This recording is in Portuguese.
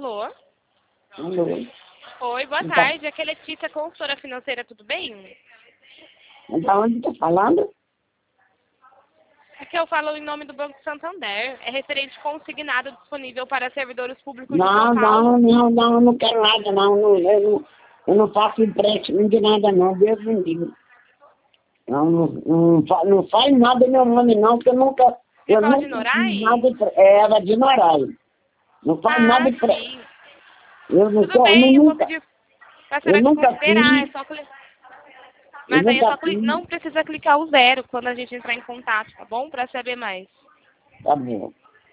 Alô? Alô? Oi, boa Então, tarde. Aqui é Letícia, consultora financeira, tudo bem? da onde tá falando? Aqui eu falo em nome do Banco Santander. É referente consignado disponível para servidores públicos de Não, São Paulo. eu não quero nada, eu não faço empréstimo de nada, não, Deus me livre. Não faz nada meu nome, não, porque Você eu fala de nunca fiz Norais? nada, era de Norais. Não faz Ah, nada de pré. sim. Eu não Tudo sou, bem, eu vou pedir para a eu senhora nunca considerar. É fiz, só eu Mas aí é nunca só fiz, não precisa clicar o 0 quando a gente entrar em contato, tá bom? Para saber mais. tá bom.